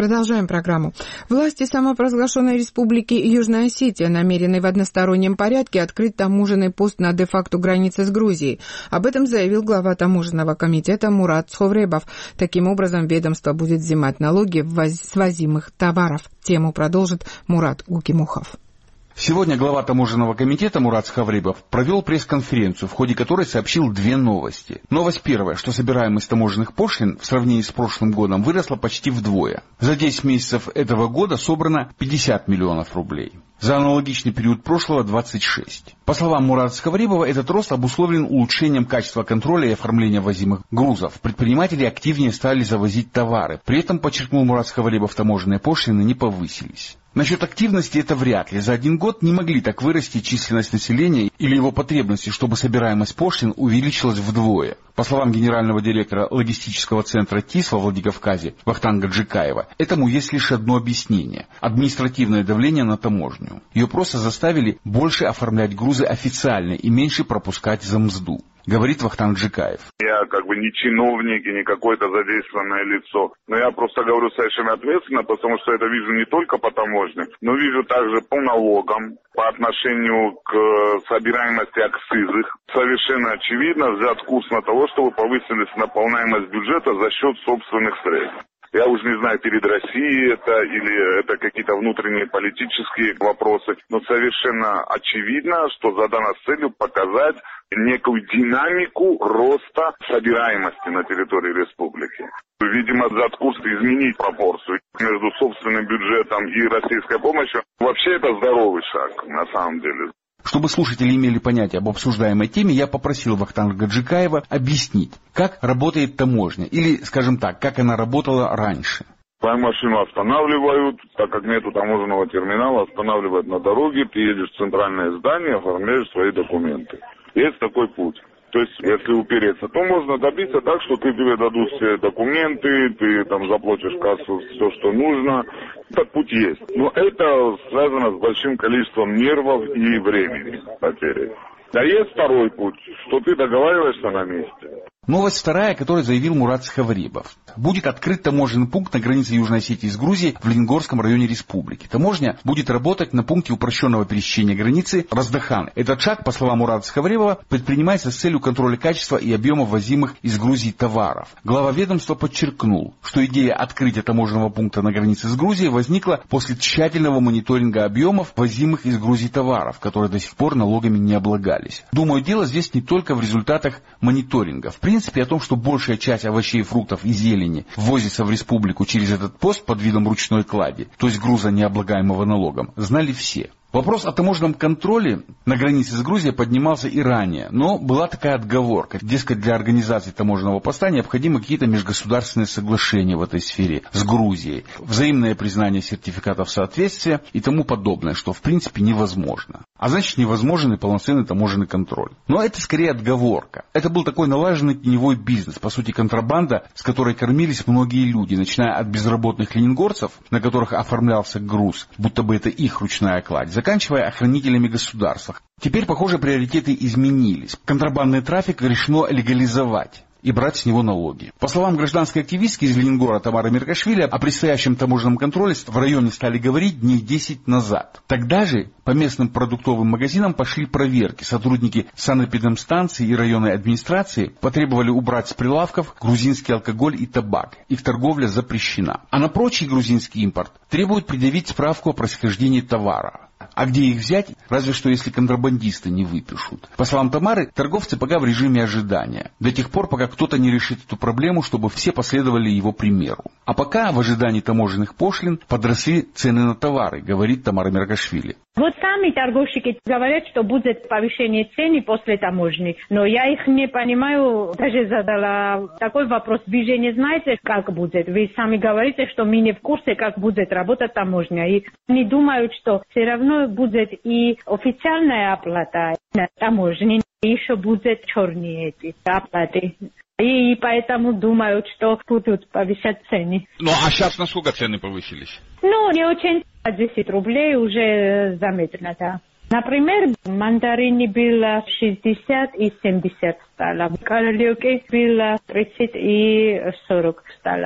Продолжаем программу. Власти самопровозглашенной республики Южная Осетия намерены в одностороннем порядке открыть таможенный пост на де-факто границе с Грузией. Об этом заявил глава таможенного комитета Мурат Сховребов. Таким образом, ведомство будет взимать налоги с ввозимых товаров. Тему продолжит Мурат Гукимухов. Сегодня глава таможенного комитета Мурат Сховребов провел пресс-конференцию, в ходе которой сообщил две новости. Новость первая, что собираемость таможенных пошлин в сравнении с прошлым годом выросла почти вдвое. За 10 месяцев этого года собрано 50 миллионов рублей. За аналогичный период прошлого 26. По словам Мурата Сховребова, этот рост обусловлен улучшением качества контроля и оформления ввозимых грузов. Предприниматели активнее стали завозить товары. При этом, подчеркнул Мурат Сховребов, таможенные пошлины не повысились. Насчет активности это вряд ли. За один год не могли так вырасти численность населения или его потребности, чтобы собираемость пошлин увеличилась вдвое. По словам генерального директора логистического центра ТИС во Владикавказе Вахтанга Джикаева, этому есть лишь одно объяснение – административное давление на таможню. Ее просто заставили больше оформлять грузы официально и меньше пропускать за мзду. Говорит Вахтанг Джикаев. Я не чиновник и не какое-то задействованное лицо. Но я просто говорю совершенно ответственно, потому что это вижу не только по таможне, но вижу также по налогам, по отношению к собираемости акцизов. Совершенно очевидно взят курс на того, чтобы повысилась наполняемость бюджета за счет собственных средств. Я уж не знаю, перед Россией это или это какие-то внутренние политические вопросы, но совершенно очевидно, что задана целью показать некую динамику роста собираемости на территории республики. Видимо, взят курс изменить пропорцию между собственным бюджетом и российской помощью. Вообще это здоровый шаг, на самом деле. Чтобы слушатели имели понятие об обсуждаемой теме, я попросил Вахтанга Джикаева объяснить, как работает таможня, или, скажем так, как она работала раньше. Твою машину останавливают, так как нету таможенного терминала, останавливают на дороге, ты едешь в центральное здание, оформляешь свои документы. Есть такой путь. То есть, если упереться, то можно добиться так, что тебе дадут все документы, ты там заплатишь в кассу все, что нужно. Этот путь есть. Но это связано с большим количеством нервов и времени потери. А есть второй путь, что ты договариваешься на месте. Новость вторая, о которой заявил Мурат Сховребов. Будет открыт таможенный пункт на границе Южной Осетии с Грузией в Лениногорском районе республики. Таможня будет работать на пункте упрощенного пересечения границы Раздахан. Этот шаг, по словам Мурата Сховребова, предпринимается с целью контроля качества и объема ввозимых из Грузии товаров. Глава ведомства подчеркнул, что идея открытия таможенного пункта на границе с Грузией возникла после тщательного мониторинга объемов ввозимых из Грузии товаров, которые до сих пор налогами не облагались. Думаю, дело здесь не только в результатах мониторинга. В принципе, о том, что большая часть овощей, фруктов и зелени ввозится в республику через этот пост под видом ручной клади, то есть груза, не облагаемого налогом, знали все. Вопрос о таможенном контроле на границе с Грузией поднимался и ранее, но была такая отговорка. Дескать, для организации таможенного поста необходимы какие-то межгосударственные соглашения в этой сфере с Грузией, взаимное признание сертификатов соответствия и тому подобное, что в принципе невозможно. А значит, невозможен и полноценный таможенный контроль. Но это скорее отговорка. Это был такой налаженный теневой бизнес, по сути контрабанда, с которой кормились многие люди, начиная от безработных ленингорцев, на которых оформлялся груз, будто бы это их ручная кладь, заканчивая охранителями государства. Теперь, похоже, приоритеты изменились. Контрабандный трафик решено легализовать и брать с него налоги. По словам гражданской активистки из Лениногора Тамары Меркашвили, о предстоящем таможенном контроле в районе стали говорить дней 10 назад. Тогда же по местным продуктовым магазинам пошли проверки. Сотрудники санэпидемстанции и районной администрации потребовали убрать с прилавков грузинский алкоголь и табак. Их торговля запрещена. А на прочий грузинский импорт требуют предъявить справку о происхождении товара. А где их взять, разве что если контрабандисты не выпишут. По словам Тамары, торговцы пока в режиме ожидания. До тех пор, пока кто-то не решит эту проблему, чтобы все последовали его примеру. А пока в ожидании таможенных пошлин подросли цены на товары, говорит Тамара Меркашвили. Вот сами торговщики говорят, что будет повышение цены после таможни. Но я их не понимаю. Даже задала такой вопрос. Вы же не знаете, как будет. Вы сами говорите, что мы не в курсе, как будет работать таможня. И они думают, что все равно будет и официальная оплата на таможне. И еще будет черные эти оплаты. И поэтому думают, что будут повышать цены. Ну а сейчас насколько цены повысились? Ну, не очень. 10 рублей уже заметно, да. Например, мандарины было 60 и 70 стало. Карлюки было 30 и 40 стало.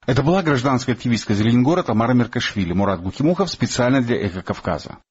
Это была гражданская активистка из Ленинграда Тамара Меркашвили. Мурат Гукимухов специально для «Эхо Кавказа».